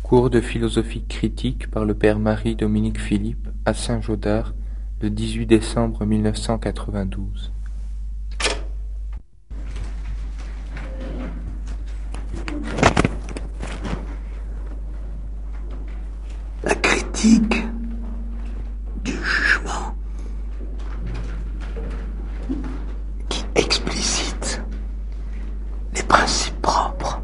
Cours de philosophie critique par le père Marie-Dominique Philippe à Saint-Gaudard le 18 décembre 1992. La critique du jugement qui explicite les principes propres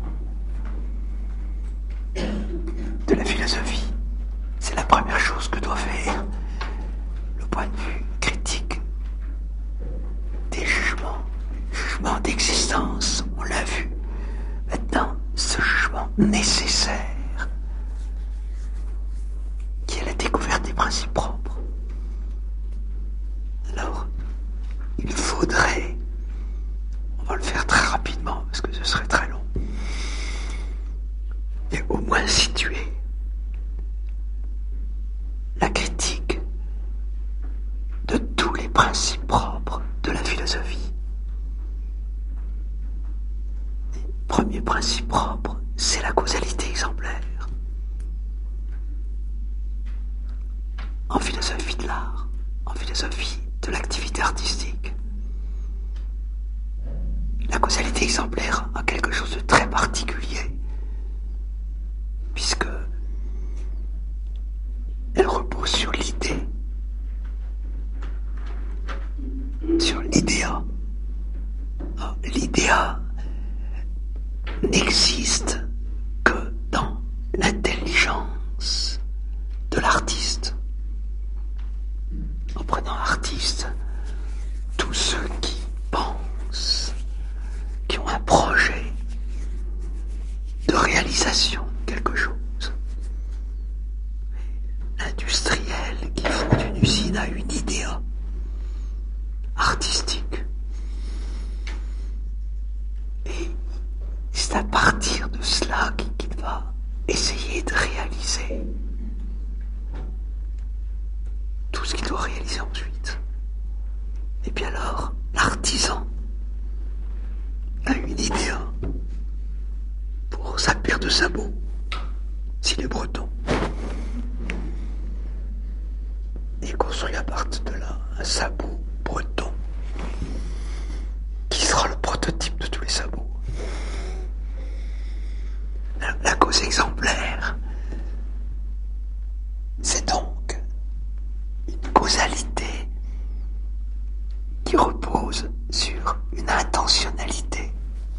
de la philosophie. C'est la première chose que doit faire le point de vue critique des jugements. Jugement d'existence, on l'a vu. Maintenant, ce jugement nécessaire qui est la découverte des principes propres. Alors, il faudrait, on va le faire très rapidement parce que ce serait très long, et au moins situer la critique de tous les principes propres de la philosophie. Le premier principe propre, c'est la causalité exemplaire. En philosophie de l'art, en philosophie de l'activité artistique, la causalité exemplaire a quelque chose de très particulier, puisque elle repose sur l'idée, sur l'idéa. L'idéa n'existe que dans l'intelligence de l'artiste. En prenant artiste, tous ceux qui pensent, qui ont un projet de réalisation de quelque chose. L'industriel qui fonde une usine a une idéa artistique. Et c'est à partir de cela qu'il va essayer de réaliser tout ce qu'il doit réaliser ensuite. Et puis alors, l'artisan a une idée pour sa paire de sabots, s'il est breton. Il construit à partir de là un sabot breton qui sera le prototype de tous les sabots. Alors, la cause exemplaire, c'est donc une causalité qui repose sur une intentionnalité.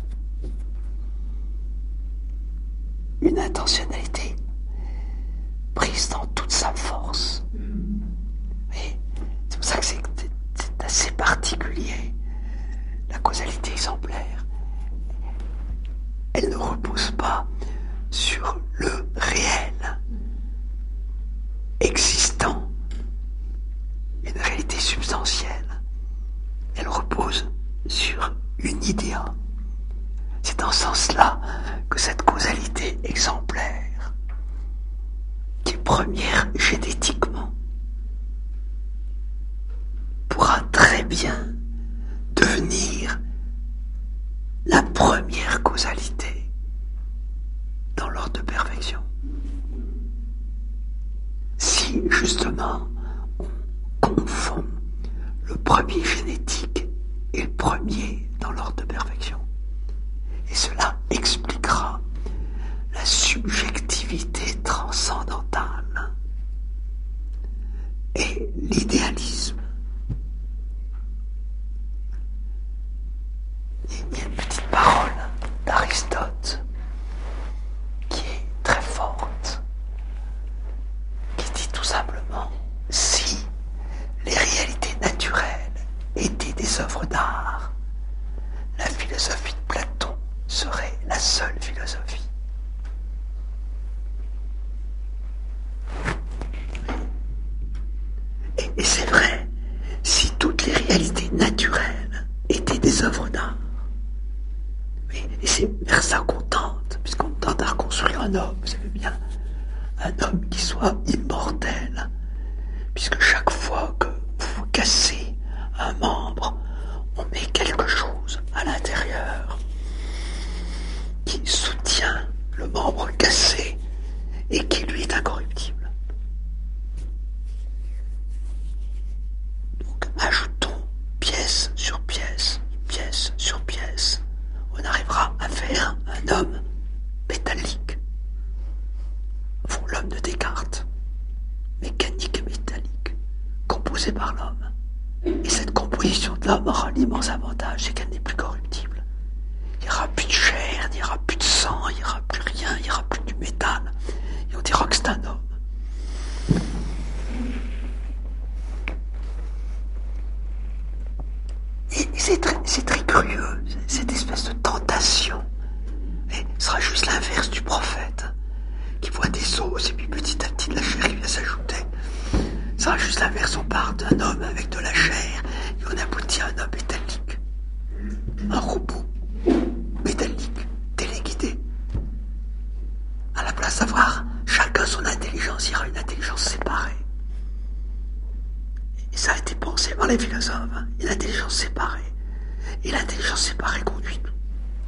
Une intentionnalité prise dans toute sa force. Et c'est pour ça que c'est assez particulier. La causalité exemplaire, elle ne repose pas sur le réel existant, une réalité substantielle. Elle repose sur une idéa. C'est dans ce sens-là que cette causalité exemplaire, qui est première génétiquement, pourra très bien devenir la première causalité dans l'ordre de perfection. Si justement on confond le premier génétique et le premier dans l'ordre de perfection. Et cela expliquera la subjectivité transcendantale et l'idéalisme. Il y a une petite parole d'Aristote qui est très forte, qui dit tout simplement: si les réalités naturelles étaient des œuvres d'art, la philosophie de Platon serait la seule philosophie. Et c'est vrai, si toutes les réalités naturelles étaient des œuvres d'art, et c'est vers ça qu'on tente, puisqu'on tente à reconstruire un homme, vous savez bien, un homme qui soit immortel, puisque chaque fois que vous cassez un membre, on met quelque chose à l'intérieur qui soutient le membre cassé et composée par l'homme. Et cette composition de l'homme aura l'immense avantage, c'est qu'elle n'est plus corruptible. Il n'y aura plus de chair, il n'y aura plus de sang, il n'y aura plus rien, il n'y aura plus du métal. Et on dira que c'est un homme. Et c'est très curieux, cette espèce de tentation. Et ce sera juste l'inverse du prophète, qui voit des os et puis petit à petit de la chair qui vient s'ajouter. Ce sera juste l'inverse, on part d'un homme avec de la chair et on aboutit à un homme métallique. Un robot métallique, téléguidé. À la place d'avoir chacun son intelligence, il y aura une intelligence séparée. Et ça a été pensé par les philosophes, une intelligence séparée. Et l'intelligence séparée conduit tout.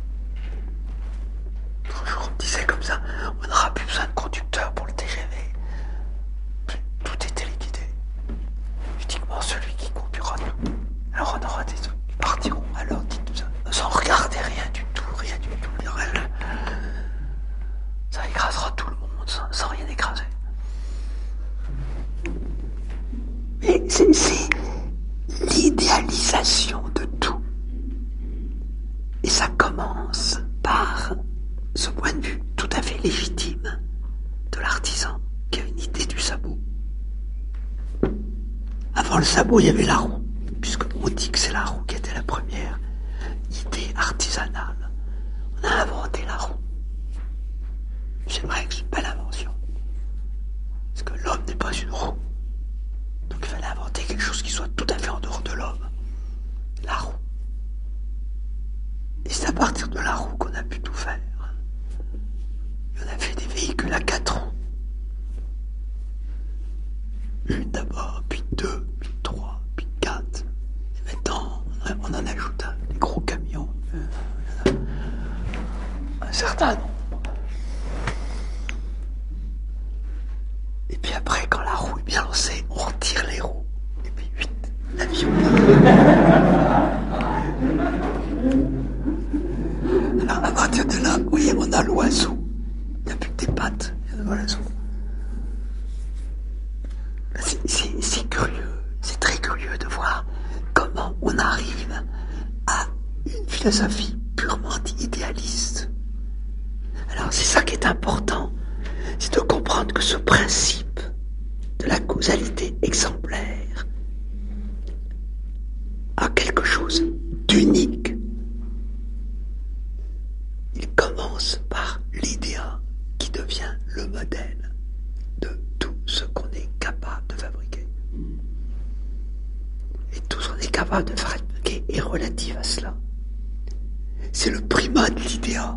Un jour on me disait comme ça, on n'aura plus besoin de conducteur pour le TGV. Tout est téléguidé. Uniquement celui qui conduira tout. Alors on aura des autres qui partiront à leur dit tout ça, sans regarder rien du tout. Ça écrasera tout le monde sans rien écraser. Mais c'est l'idéalisation de tout. Et ça commence par ce point de vue tout à fait légitime de l'artisan qui a une idée du sabot. Avant le sabot, il y avait la roue, puisqu'on dit que c'est la roue qui était la première idée artisanale. On a inventé la roue. C'est vrai que c'est une belle invention. Parce que l'homme n'est pas une roue. Donc il fallait inventer quelque chose qui soit tout à fait en dehors de l'homme. La roue. Et c'est à partir de la roue qu'on a pu tout faire. Et on a fait des véhicules à 4 roues. Une d'abord, puis 2, puis 3, puis 4. Et maintenant, on en ajoute des gros camions. Un certain nombre. Et puis après, quand la roue est bien lancée, on retire les roues. Et puis 8, l'avion. Alors à partir de là, vous voyez, on a l'oiseau. Il n'y a plus que des pattes, il y a l'oiseau. C'est curieux, c'est très curieux de voir comment on arrive à une philosophie purement idéaliste. Alors c'est ça qui est important, c'est de comprendre que ce principe de la causalité exemplaire a quelque chose d'unique. Il commence par l'idéal qui devient le modèle de tout ce qu'on est capable de fabriquer. Et tout ce qu'on est capable de fabriquer est relatif à cela. C'est le primat de l'idéal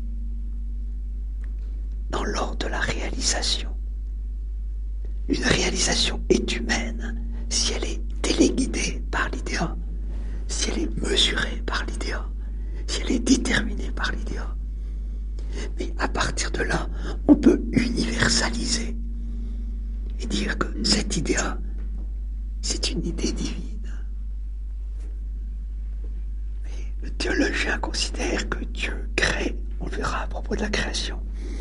dans l'ordre de la réalisation. Une réalisation est humaine si elle est téléguidée par l'idéal, si elle est mesurée par l'idéal, si elle est déterminée par l'idéal. Mais à partir de là, on peut universaliser et dire que cette idéal, c'est une idée divine. Et le théologien considère que Dieu crée, on le verra à propos de la création,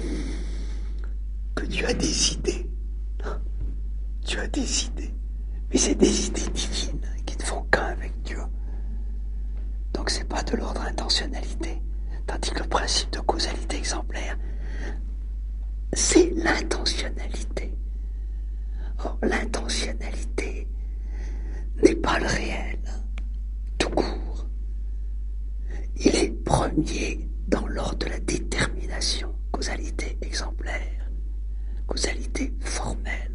que Dieu a des idées. Dieu a des idées, mais c'est des idées divines qui ne font qu'un avec Dieu. Donc c'est pas de l'ordre intentionnalité, tandis que le principe de causalité exemplaire, c'est l'intentionnalité. Or, l'intentionnalité n'est pas le réel, tout court. Il est premier dans l'ordre de la détermination, causalité exemplaire, causalité formelle.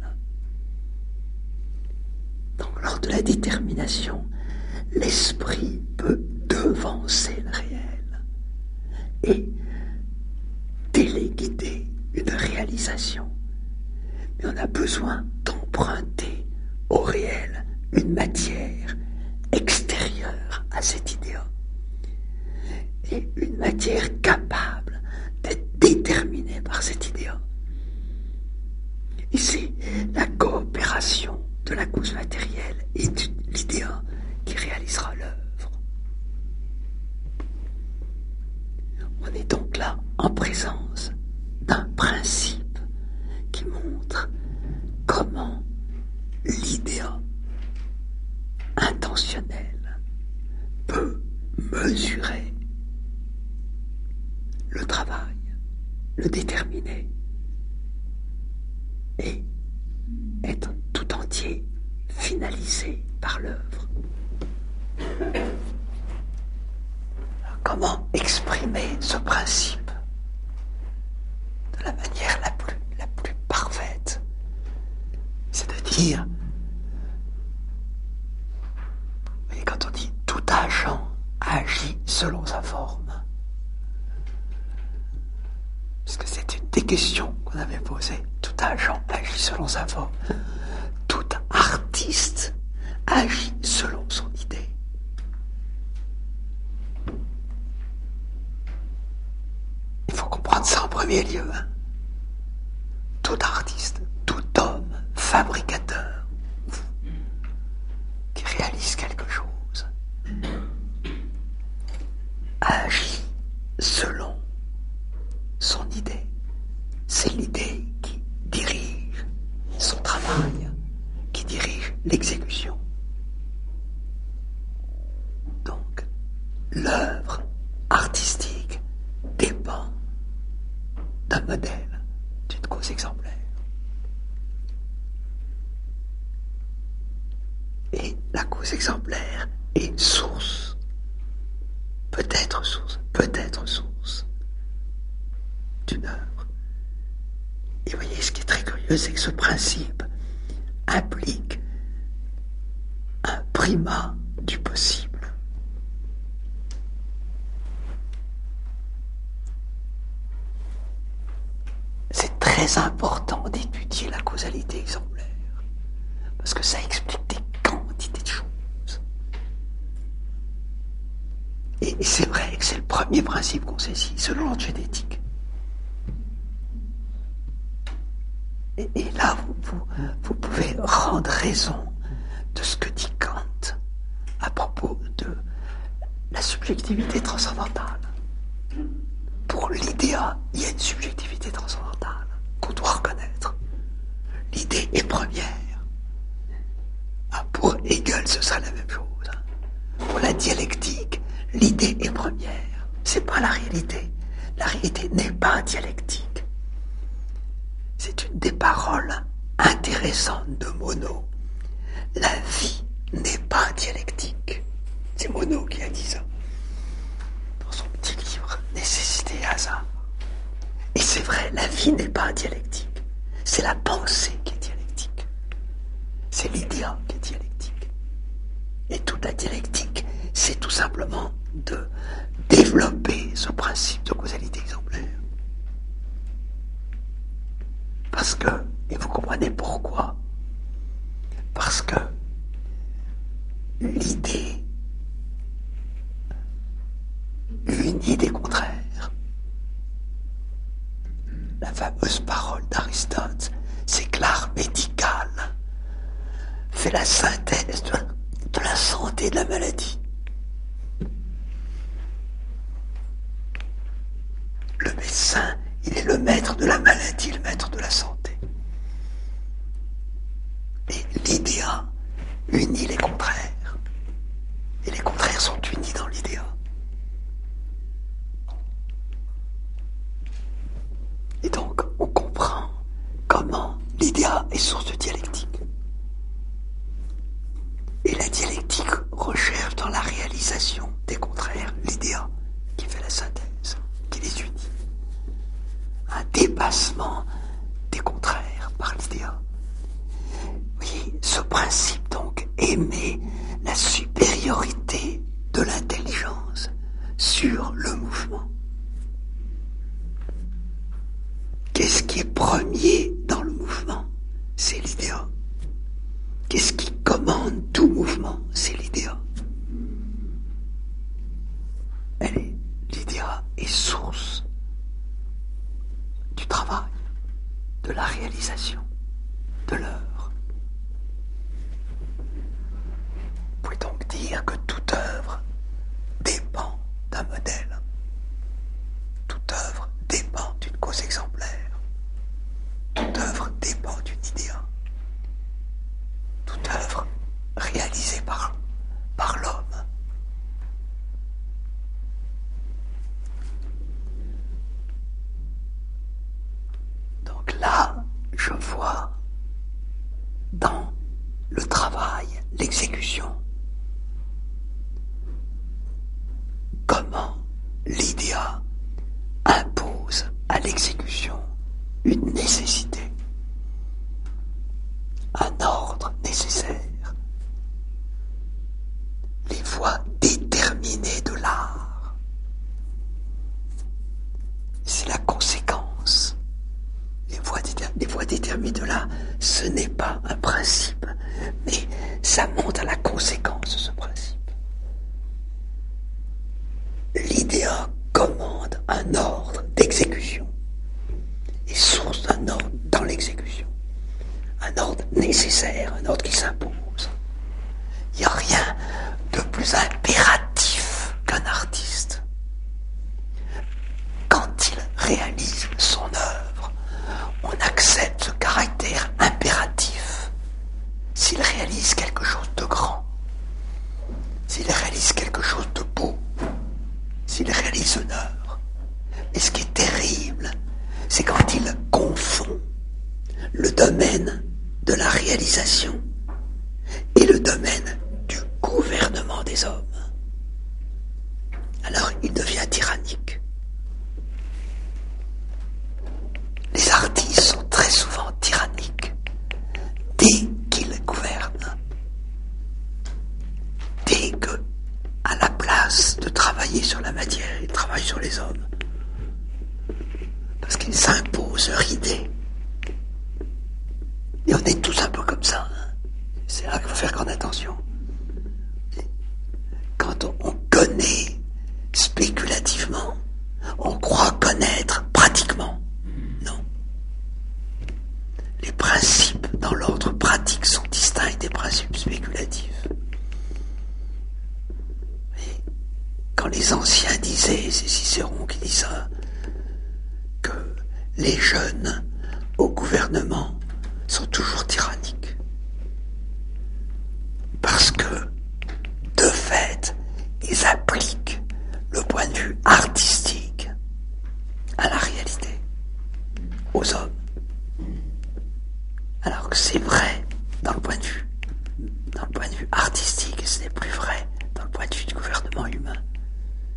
Dans l'ordre de la détermination, l'esprit peut devancer le réel et téléguider une réalisation. Mais on a besoin d'emprunter au réel une matière extérieure à cet idéal. Et une matière capable d'être déterminée par cet idéal. Et c'est la coopération de la cause matérielle et de l'idéal qui réalisera l'œuvre. On est donc là en présence d'un principe qui montre comment l'idéal intentionnel peut mesurer le travail, le déterminer et être tout entier finalisé par l'œuvre. Comment exprimer ce principe de la manière la plus parfaite? C'est de dire, et quand on dit tout agent agit selon sa forme, parce que c'est une des questions qu'on avait posées, tout agent agit selon sa forme, tout artiste agit selon son idée. Il faut comprendre ça en premier lieu. Tout artiste, tout homme, fabricateur, qui réalise quelque chose, agit selon son idée. C'est l'idée qui dirige son travail, qui dirige l'exécution. Donc, l'œuvre artistique dépend d'un modèle, d'une cause exemplaire. Et la cause exemplaire est source, peut-être source d'une œuvre. Et vous voyez, ce qui est très curieux, c'est que ce principe implique un primat du possible. C'est très important d'étudier la causalité exemplaire, parce que ça explique des quantités de choses. Et c'est vrai que c'est le premier principe qu'on saisit, selon l'ordre génétique. Et là, vous pouvez rendre raison de ce que dit Kant à propos de la subjectivité transcendantale. Pour l'idéa, il y a une subjectivité transcendantale qu'on doit reconnaître. L'idée est première. Pour Hegel, ce sera la même chose. Pour la dialectique, l'idée est première. C'est pas la réalité. La réalité n'est pas dialectique. C'est une des paroles intéressantes de Monod. La vie n'est pas dialectique. C'est Monod qui a dit ça dans son petit livre Nécessité et hasard. Et c'est vrai, la vie n'est pas dialectique. C'est la pensée qui est dialectique. C'est l'idéal qui est dialectique. Et toute la dialectique, c'est tout simplement de développer ce principe de causalité exemplaire. Parce que, et vous comprenez pourquoi, parce que l'idée unit des contraires. La fameuse parole d'Aristote, c'est que l'art médical fait la synthèse de la santé et de la maladie. Le médecin, il est le maître de la maladie, le maître de la santé. Et l'idéa unit les contraires. Et les contraires sont unis dans l'idéa. Et donc, on comprend comment l'idéa est source de dialectique. Et la dialectique recherche dans la réalisation des contraires l'idéa qui fait la synthèse, qui les unit. Un dépassement des contraires par l'idéa. Vous voyez, ce principe donc émet la supériorité de l'intelligence sur le mouvement. Qu'est-ce qui est premier dans le mouvement? C'est l'idéa. Qu'est-ce qui commande tout mouvement? C'est l'idéa. L'idéa est source du travail, de la réalisation, de l'œuvre. Vous pouvez donc dire que toute œuvre dépend d'un modèle. Toute œuvre dépend d'une cause exemplaire. Toute œuvre dépend d'une idéa. Toute œuvre réalisée par dans le travail, l'exécution. Comment l'idéal impose à l'exécution une nécessité, un ordre nécessaire, les voies déterminées de l'art. C'est la conséquence. Les voies déterminées de l'art, ce n'est pas un principe, mais ça monte à la conséquence de ce principe. L'idéal commande un ordre d'exécution et source d'un ordre dans l'exécution. Un ordre nécessaire, un ordre qui s'impose. Il n'y a rien de plus impératif qu'un artiste. Quand il réalise son œuvre, on accepte ce caractère impératif. S'il réalise quelque chose de grand, s'il réalise quelque chose de beau, s'il réalise une œuvre. Et ce qui est terrible, c'est quand il confond le domaine de la réalisation et le domaine du gouvernement des hommes. Alors il devient tyrannique. Les artistes sont très souvent tyranniques dès qu'ils gouvernent. Dès que, à la place de travailler sur la matière, ils travaillent sur les hommes. Parce qu'ils s'imposent leur idée. Et on est tous un peu comme ça. Hein. C'est là qu'il faut faire grande attention. Quand on connaît spéculativement, on croit connaître pratiquement. Non. Les principes dans l'ordre pratique sont distincts des principes spéculatifs. Et quand les anciens disaient, c'est Cicéron qui dit ça, que les jeunes au gouvernement sont toujours tyranniques. Parce que, de fait, ils appliquent le point de vue artistique à la réalité, aux hommes. Alors que c'est vrai dans le point de vue artistique, et ce n'est plus vrai dans le point de vue du gouvernement humain. Pourquoi ?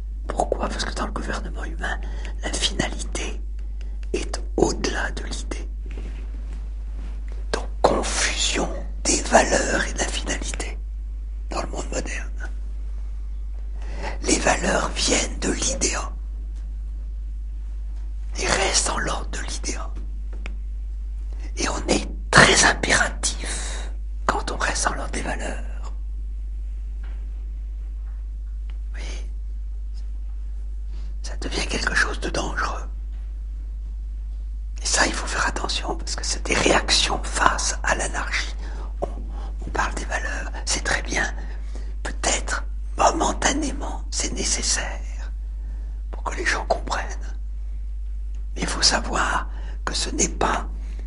Parce que dans le gouvernement humain, la finalité est au-delà de l'idée. Donc, confusion des valeurs et de la finalité dans le monde moderne. Les valeurs viennent de l'idéal et restent dans l'ordre de l'idéal. Et on est très impératif quand on reste dans l'ordre des valeurs. Oui, ça devient quelque chose de dangereux. Et ça, il faut faire attention parce que c'est des réactions face à l'anarchie. On parle des valeurs, c'est très bien. Peut-être, momentanément, c'est nécessaire pour que les gens comprennent. Mais il faut savoir que ce n'est pas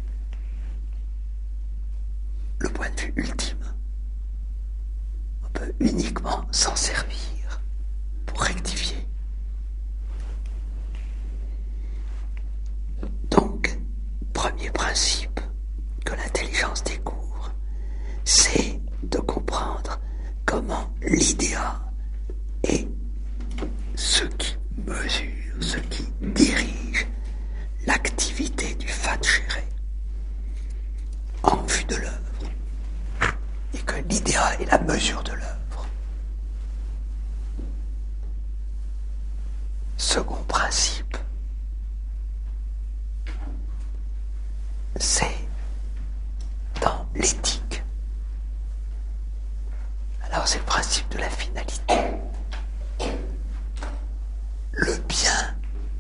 le point de vue ultime. On peut uniquement s'en servir pour rectifier. Donc, premier principe que l'intelligence découvre, c'est de comprendre comment l'idéal est ce qui mesure, ce qui dirige l'activité du fatchéré en vue de l'œuvre. Et que l'idéal est la mesure de l'œuvre. Second principe, c'est dans l'éthique. Alors c'est le principe de la finalité. Le bien,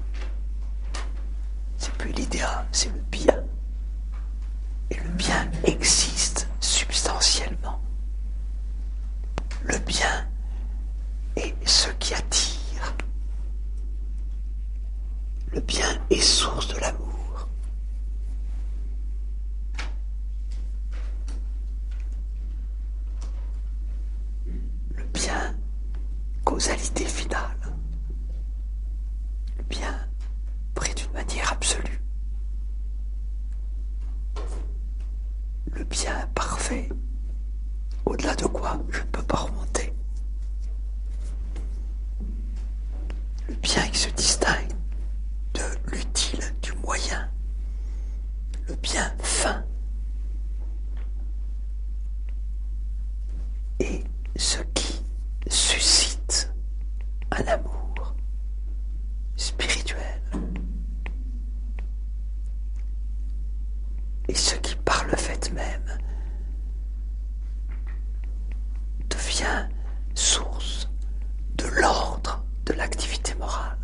c'est plus l'idéal, c'est le bien. Et le bien existe substantiellement. Le bien est ce qui attire. Le bien est source de l'amour. Le bien, causalité finale. Le bien pris d'une manière absolue. Le bien parfait. degré, au-delà de quoi je ne peux pas remonter. Le bien qui se distingue de l'utile, du moyen, le bien fin, et ce qui suscite un amour spirituel, et ce qui par le fait même devient source de l'ordre de l'activité morale.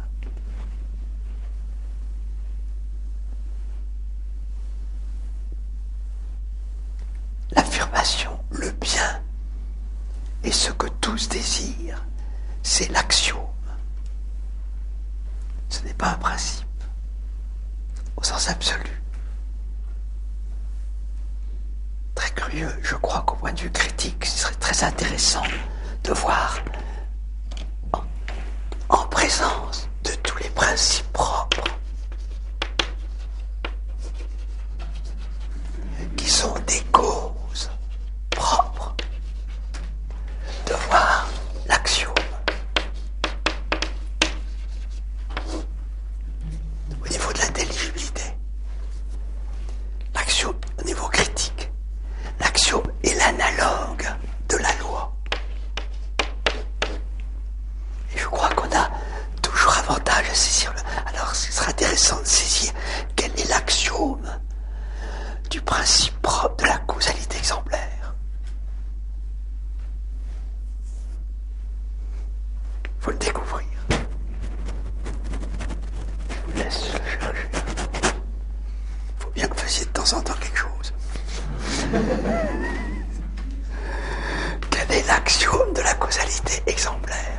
L'affirmation, le bien, et ce que tous désirent, c'est l'axiome. Ce n'est pas un principe, au sens absolu. Très curieux, je crois qu'au point de vue critique, ce serait très intéressant de voir, en présence de tous les principes propres, qui sont des causes propres, de voir l'axiome. Au niveau de l'intelligibilité, l'axiome au niveau critique, l'axiome est l'analogue de la loi. Et je crois qu'on a toujours avantage à saisir Alors ce sera intéressant de saisir quel est l'axiome du principe propre de la causalité exemplaire. Faut le découvrir. Je vous laisse le chercher. Faut bien que vous fassiez de temps en temps quelque chose. Quel est l'axiome de la causalité exemplaire?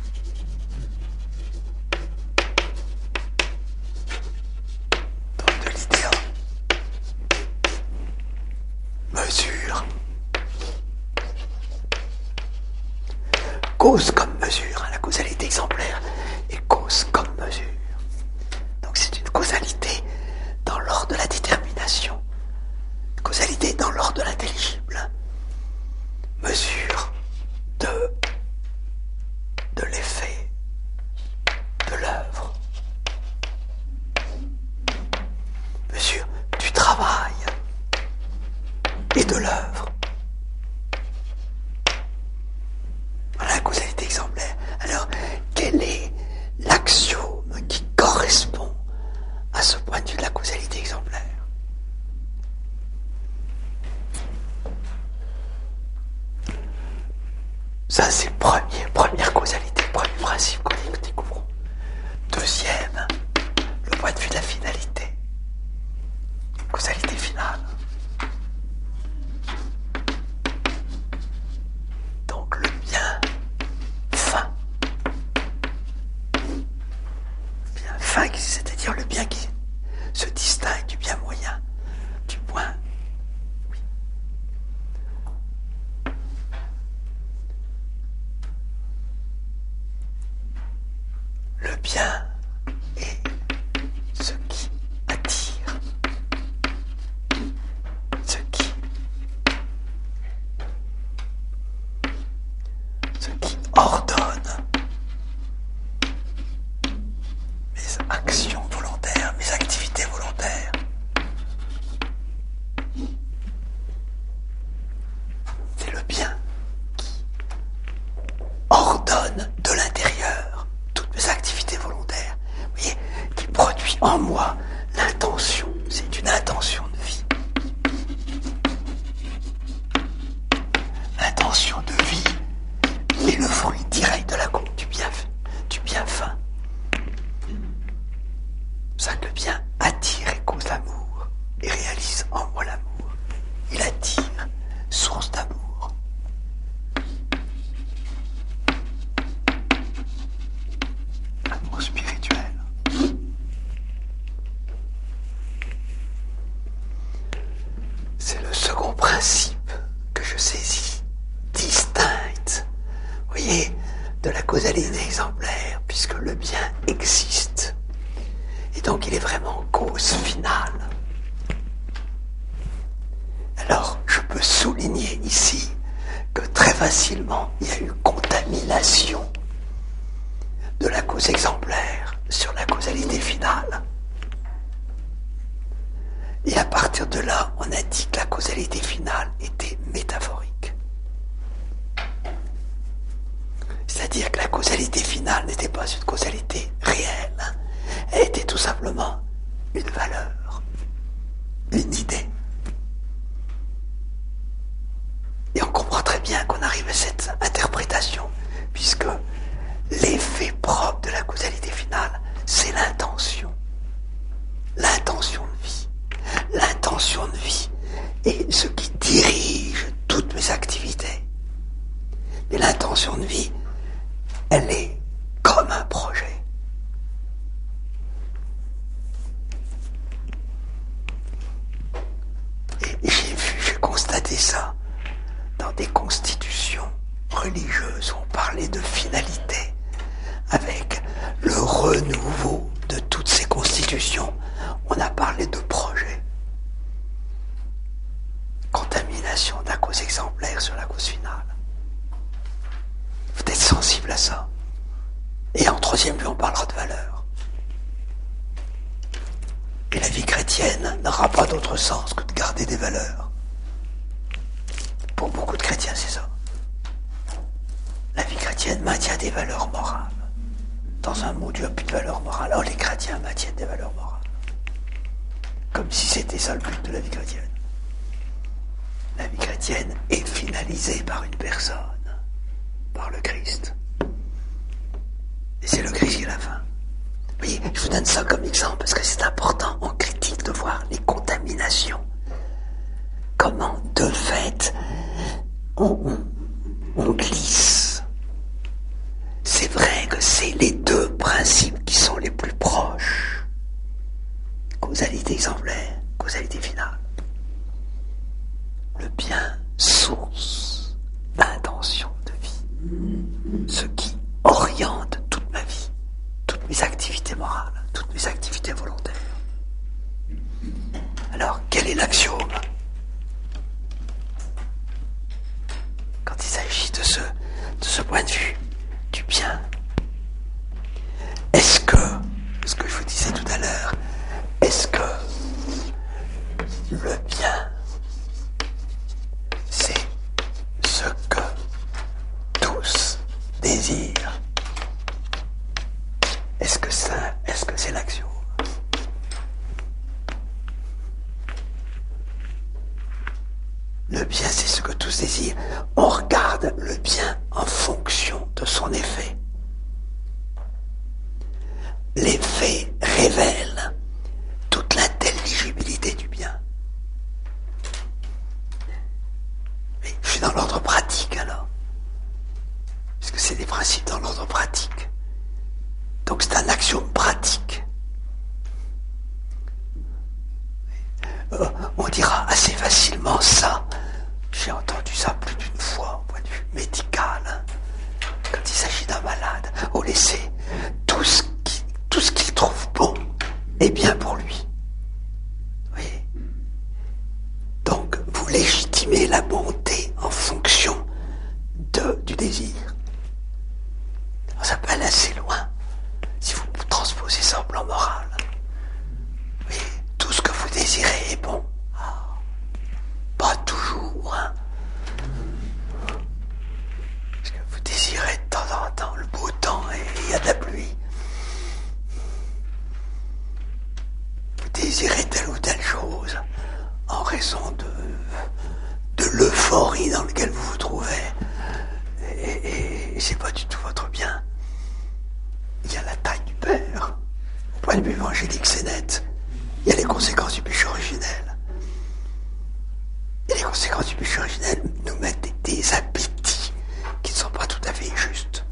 Donc de l'idée mesure. Cause comme mesure, la causalité exemplaire est cause comme mesure. Donc c'est une causalité dans l'ordre de la détermination, une causalité dans l'ordre de l'intelligible, mesure de l'effet, de l'œuvre, mesure du travail et de l'œuvre. Voilà la causalité exemplaire. Alors, quel est l'axiome qui correspond à ce point de vue de la causalité exemplaire? Ça, c'est première causalité, premier principe qu'on découvrons. Deuxième, le point de vue de la finalité. Causalité finale. Donc le bien fin. Bien fin, c'est-à-dire le bien qui se distingue du bien moyen, du point. Oui. Le bien est ce qui attire, ce qui ordonne mes actions volontaires, mes activités volontaires. C'est le bien qui ordonne de l'intérieur toutes mes activités volontaires. Vous voyez, qui produit en moi l'intention. C'est une intention de vie. L'intention de vie est le fruit direct de la cause du bien fin. C'est ça que le bien attire et cause l'amour et réalise en moi l'amour. Il attire, source d'amour. Amour spirituel. C'est le second principe que je saisis, distinct, vous voyez, de la causalité exemplaire, puisque le bien existe. Et donc il est vraiment cause finale. Alors je peux souligner facilement il y a eu contamination de la cause exemplaire sur la causalité finale. Et à partir de là, on a dit que la causalité finale était métaphorique. C'est-à-dire que la causalité finale n'était pas une causalité réelle. Elle était tout simplement une valeur, une idée. Et on comprend très bien qu'on arrive à cette interprétation, puisque l'effet propre de la causalité finale, c'est l'intention. L'intention de vie. L'intention de vie est ce qui dirige toutes mes activités. Et l'intention de vie, elle est comme un projet. Et j'ai constaté ça dans des constitutions religieuses où on parlait de finalité, avec le renouveau de toutes ces constitutions, on a parlé de projet. Contamination de la cause exemplaire sur la cause finale. Vous êtes sensible à ça. Et en troisième lieu, on parlera de valeur. Et la vie chrétienne n'aura pas d'autre sens que de garder des valeurs. Pour beaucoup de chrétiens, c'est ça. La vie chrétienne maintient des valeurs morales. Dans un monde où il n'y a plus de valeurs morales, alors les chrétiens maintiennent des valeurs morales. Comme si c'était ça le but de la vie chrétienne. La vie chrétienne est finalisée par une personne, par le Christ. Et c'est le Christ qui est la fin. Vous voyez, je vous donne ça comme exemple parce que c'est important en critique de voir les contaminations. Comment, de fait, on glisse. C'est vrai que c'est les deux principes qui sont les plus proches. Causalité exemplaire, causalité finale. Le bien, source d'intention de vie. Ce qui oriente toute ma vie, toutes mes activités morales, toutes mes activités volontaires. Alors, quel est l'axiome? Quand il s'agit de ce point de vue du bien, est-ce que, ce que je vous disais tout à l'heure, est-ce que le bien, c'est ce que tous désirent? Est-ce que c'est l'axiome? Le bien, c'est ce que tous désirent. On regarde le bien en fonction de son effet. L'effet révèle toute l'intelligibilité du bien. Mais je suis dans l'ordre pratique alors. Parce que c'est des principes dans l'ordre pratique. Donc c'est un axiome pratique. On dira assez facilement ça. J'ai entendu ça plus d'une fois au point de vue médical. Quand il s'agit d'un malade, on laisser tout ce qu'il trouve bon est bien pour lui. Oui. Donc vous légitimez la bonté en fonction du désir. Alors, ça peut aller assez loin si vous transposez ça au plan moral. Oui, tout ce que vous désirez est bon. Pas toujours, hein. Parce que vous désirez de temps en temps le beau temps et il y a de la pluie. Vous désirez telle ou telle chose en raison de l'euphorie dans laquelle vous vous trouvez. Et c'est pas du tout votre bien. Il y a la taille du Père. Au point de vue évangélique, c'est net. Il y a les conséquences du péché originel. Et les conséquences du péché originel nous mettent des appétits qui ne sont pas tout à fait justes.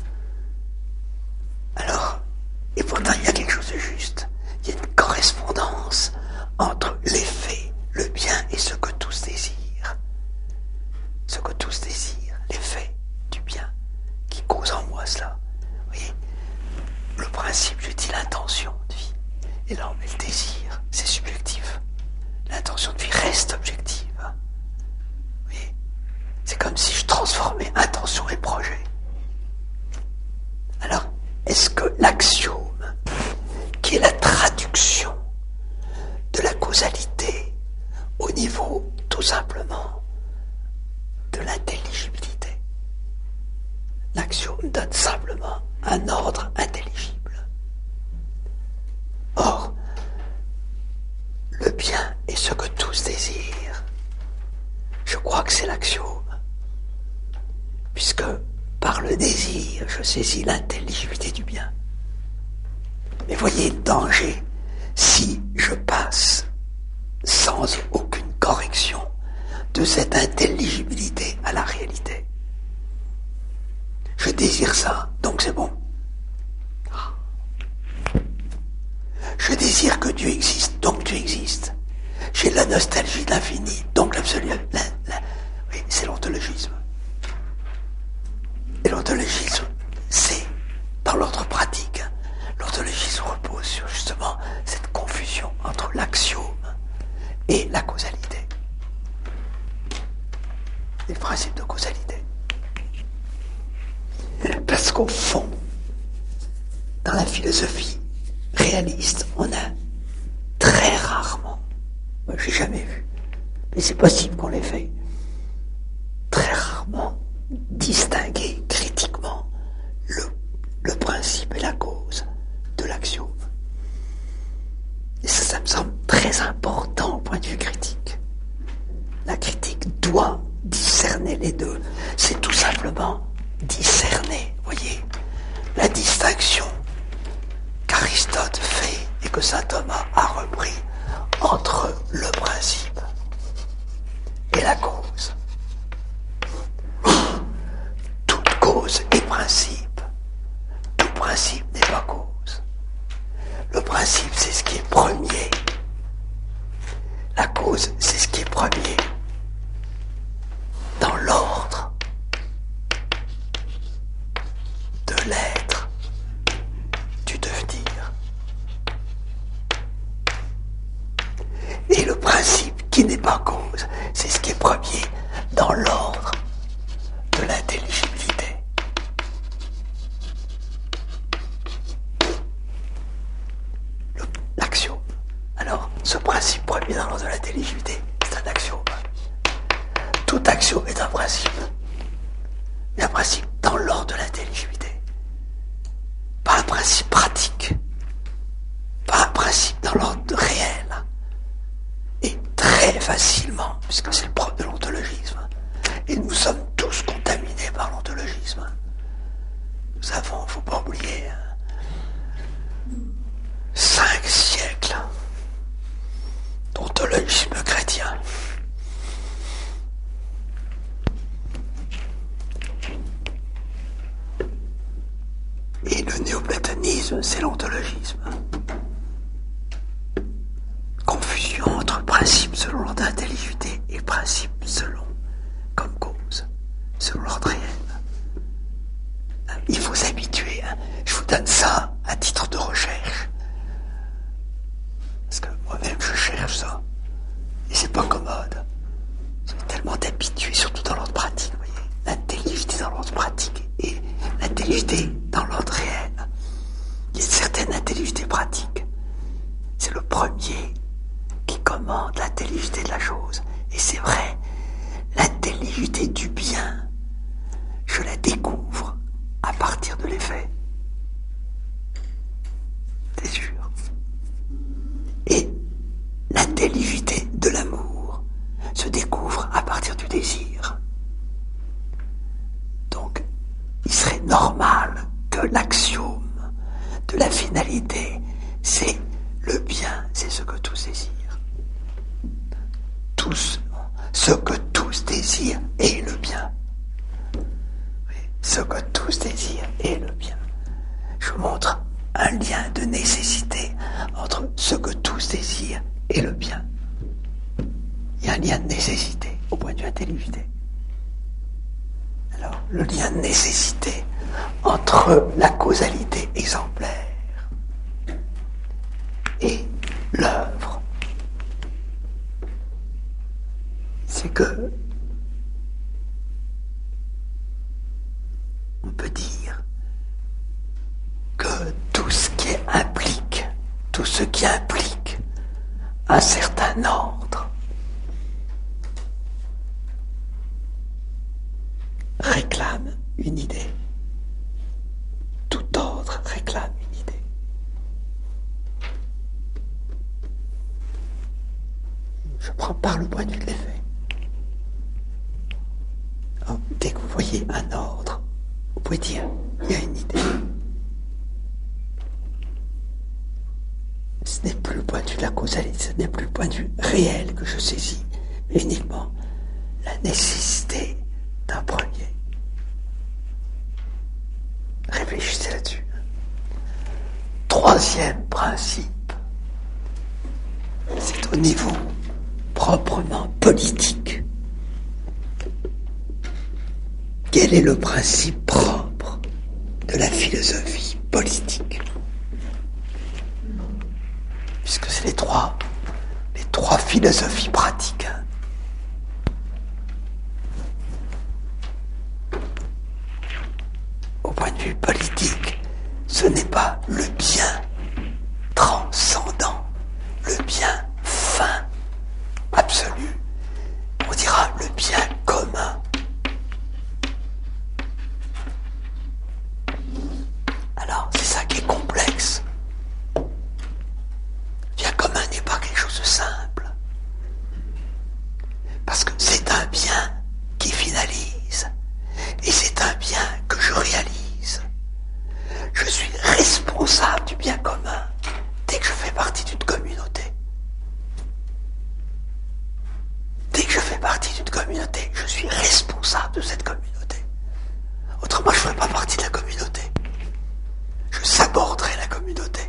Alors, et pourtant il y a quelque chose de juste. Il y a une correspondance entre l'effet, le bien et ce que tous désirent. Ce que tous désirent, l'effet du bien qui cause en moi cela. Vous voyez, le principe, je dis l'intention de vie. Et là on met le désir, c'est subjectif. L'intention de vie reste objective. C'est comme si je transformais intention intention et projet. Alors, est-ce que l'axiome, qui est la traduction de la causalité au niveau, tout simplement, de l'intelligibilité, l'axiome donne simplement un ordre intelligible. Or, le bien est ce que tous désirent. Je crois que c'est l'axiome, puisque par le désir, je saisis l'intelligibilité du bien. Mais voyez le danger, si je passe sans aucune correction de cette intelligibilité à la réalité. Je désire ça, donc c'est bon. Je désire que Dieu existe, donc Dieu existe. J'ai la nostalgie de l'infini, donc l'absolu. Oui, c'est l'ontologisme. Et l'ontologisme, c'est dans l'ordre pratique. L'ontologisme repose sur justement cette confusion entre l'axiome et la causalité. Les principes de causalité. Parce qu'au fond, dans la philosophie réaliste, on a très rarement, moi j'ai jamais vu, mais c'est possible qu'on l'ait fait, très rarement distinguer critiquement le principe et la cause de l'axiome. Et ça me semble très important au point de vue critique. La critique doit discerner les deux. C'est tout simplement discerner, voyez, la distinction qu'Aristote fait et que saint Thomas a repris entre le principe et la cause. Toute cause est principe. Tout principe n'est pas cause. Le principe, c'est ce qui est premier. La cause, c'est ce qui est premier. Dans l'ordre de l'être, du devenir. Et le principe qui n'est pas cause, c'est ce qui est premier dans l'ordre de l'intelligibilité. L'axiome. Alors, ce principe premier dans l'ordre de l'intelligibilité, c'est un axiome. Tout axiome est un principe. Mais un principe dans l'ordre de l'intelligibilité. Pas un principe pratique. Pas un principe dans l'ordre réel. Et très facilement, puisque c'est le propre de l'ontologisme. Et nous sommes tous contaminés par l'ontologisme. Nous avons, il ne faut pas oublier, 5 siècles d'ontologisme chrétien. Et le néoplatonisme, c'est l'ontologisme. Confusion entre principe selon l'ordre d'intelligibilité et principe selon, comme cause, selon l'ordre réel. Il faut s'habituer. Je vous donne ça à titre de recherche. Parce que moi-même, je cherche ça. Et c'est pas commode. C'est tellement habitué, surtout dans l'ordre pratique, vous voyez. L'intelligibilité dans l'ordre pratique et l'intelligibilité dans l'ordre réel. Il y a une certaine intelligibilité pratique. C'est le premier qui commande l'intelligibilité de la chose. Et c'est vrai, l'intelligibilité du bien, je la découvre à partir de l'effet. C'est sûr. Et l'intelligibilité de l'amour se découvre à partir du désir. Donc, il serait normal que l'axiome de la finalité, c'est le bien, c'est ce que tous désirent. Tous, ce que tous désirent est le bien. Oui, ce que tous désirent est le bien. Je vous montre un lien de nécessité entre ce que tous désirent et le bien. Il y a un lien de nécessité au point de vue intelligibilité. Alors, le lien de nécessité entre la causalité exemplaire et l'œuvre, c'est que peut dire que tout ce qui implique un certain ordre réclame une idée. Tout ordre réclame une idée. Je prends par le point de vue de l'effet. Dès que vous voyez un ordre, vous pouvez dire, il y a une idée. Ce n'est plus le point de vue de la causalité, ce n'est plus le point de vue réel que je saisis, mais uniquement la nécessité d'un premier. Réfléchissez là-dessus. Troisième principe, c'est au niveau proprement politique. Quel est le principe propre de la philosophie politique? Puisque c'est les trois philosophies pratiques. Au point de vue politique, ce n'est pas le bien transcendant, le bien fin, absolu. On dira le bien commun. Alors, c'est ça qui est complexe. Le bien commun n'est pas quelque chose de simple. Parce que c'est un bien qui finalise. Et c'est un bien que je réalise. Je suis responsable du bien commun dès que je fais partie d'une communauté. Dès que je fais partie d'une communauté, je suis responsable de cette communauté. Autrement, je ne ferai pas partie de la communauté. Je saborderai la communauté.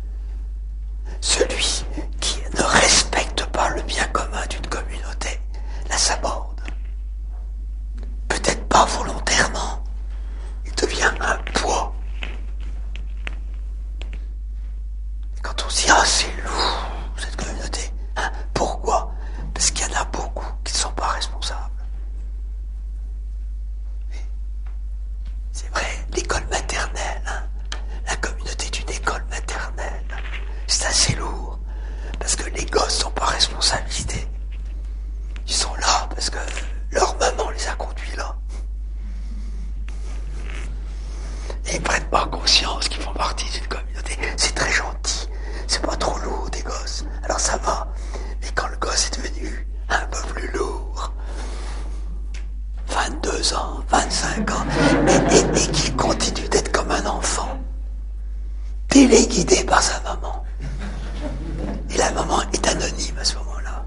Celui qui ne respecte pas le bien commun d'une communauté la saborde. Peut-être pas volontairement. Il devient un poids. Quand on se dit « Ah, c'est lourd, cette communauté », pourquoi? Parce qu'il y en a beaucoup qui ne sont pas responsables. C'est vrai, l'école maternelle, la communauté d'une école maternelle, c'est assez lourd, parce que les gosses n'ont pas responsabilité. Ils sont là parce que leur maman les a conduits là. Et ils ne prennent pas conscience qu'ils font partie d'une communauté. C'est très gentil, c'est pas trop lourd des gosses, alors ça va. Mais quand le gosse est devenu un peu plus lourd, 22 ans, 25 ans, et qu'il continue d'être comme un enfant, téléguidé par sa maman. Et la maman est anonyme à ce moment-là.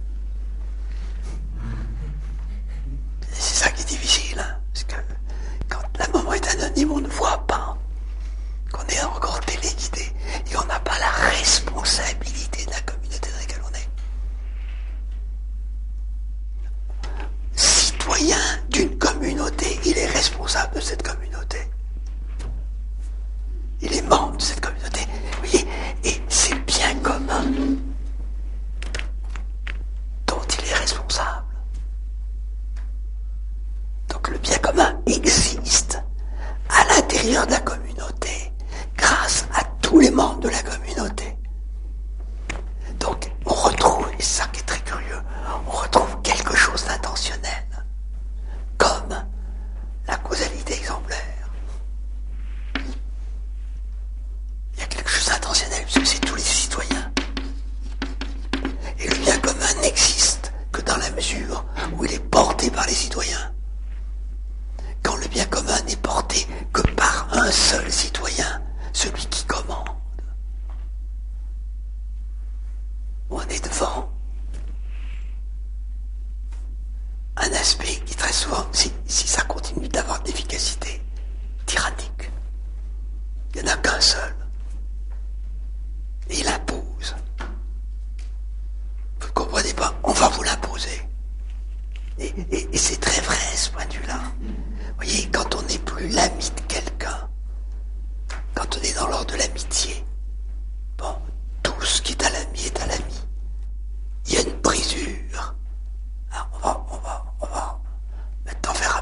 Et c'est ça qui est difficile, parce que quand la maman est anonyme, on ne voit pas qu'on est encore téléguidé et on n'a pas la responsabilité de la communauté dans laquelle on est. Citoyen d'une communauté, il est responsable de cette communauté. Il est membre de cette communauté. Vous voyez, et c'est le bien commun dont il est responsable. Donc le bien commun existe à l'intérieur de la communauté grâce à tous les membres de la communauté. Donc on retrouve, et c'est ça qui est très curieux, on retrouve quelque chose d'intentionnel, comme la causalité exemplaire. Il y a quelque chose d'intentionnel, puisque c'est tous les citoyens. Et le bien commun n'existe que dans la mesure où il est porté par les citoyens. Quand le bien commun n'est porté que par un seul citoyen, celui qui commande, on est devant un aspect qui très souvent, si ça continue d'avoir de l'efficacité, tyrannique. Il n'y en a qu'un seul. Et il impose. Vous ne comprenez pas, on va vous l'imposer. Et c'est très vrai ce point de vue-là. Vous voyez, quand on n'est plus l'ami de quelqu'un, quand on est dans l'ordre de l'amitié, bon, tout ce qui est à l'ami est à l'ami. Il y a une brisure. Alors on va maintenant faire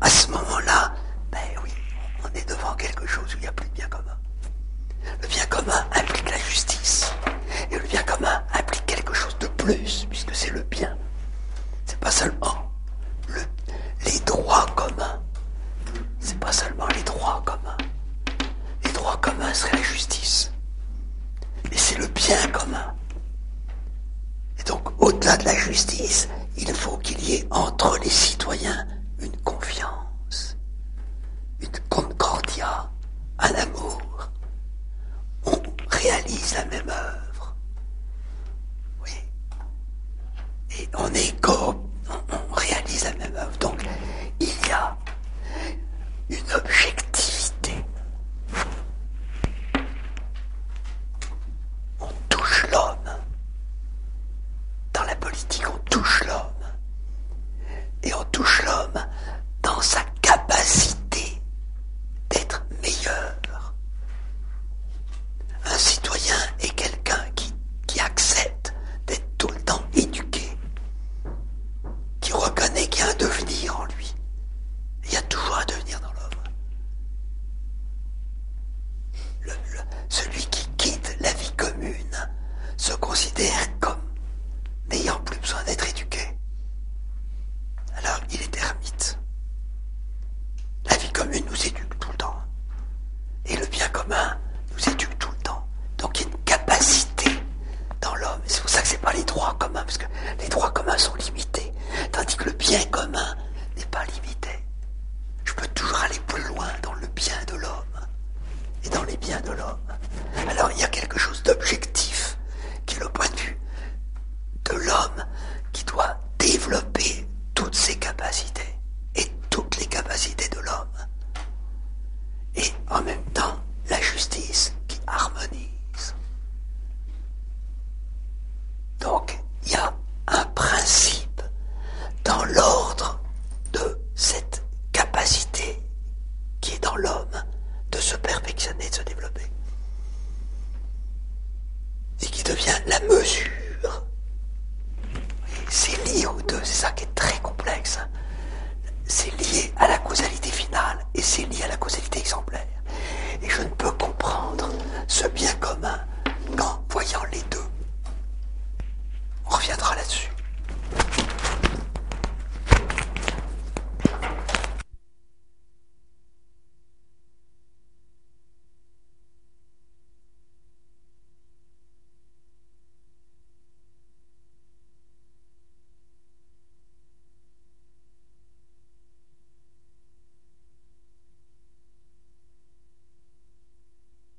à ce moment-là, ben oui, on est devant quelque chose où il n'y a plus de bien commun. Le bien commun implique la justice. Et le bien commun implique quelque chose de plus, puisque c'est le bien. C'est pas seulement les droits communs. C'est pas seulement les droits communs. Les droits communs seraient la justice. Mais c'est le bien commun. Et donc, au-delà de la justice, il faut qu'il y ait entre les citoyens une confiance, une concordia, un amour. On réalise la même œuvre. Oui. Et on réalise la même œuvre. Donc, il y a une objectivité. On touche l'homme. Dans la politique, on touche l'homme. Et on touche l'homme dans sa capacité d'être meilleur. Un citoyen est quelqu'un qui accepte d'être tout le temps éduqué, qui reconnaît qu'il y a un devenir en lui. Il y a toujours un devenir dans l'homme. Celui qui quitte la vie commune se considère comme n'ayant plus besoin d'être éduqué. Alors il est ermite. La vie commune nous éduque tout le temps. Et le bien commun nous éduque tout le temps. Donc il y a une capacité dans l'homme. Et c'est pour ça que c'est pas les droits communs, parce que les droits communs sont limités. Tandis que le bien commun n'est pas limité. Je peux toujours aller plus loin dans le bien de l'homme. Et dans les biens de l'homme. Alors il y a quelque chose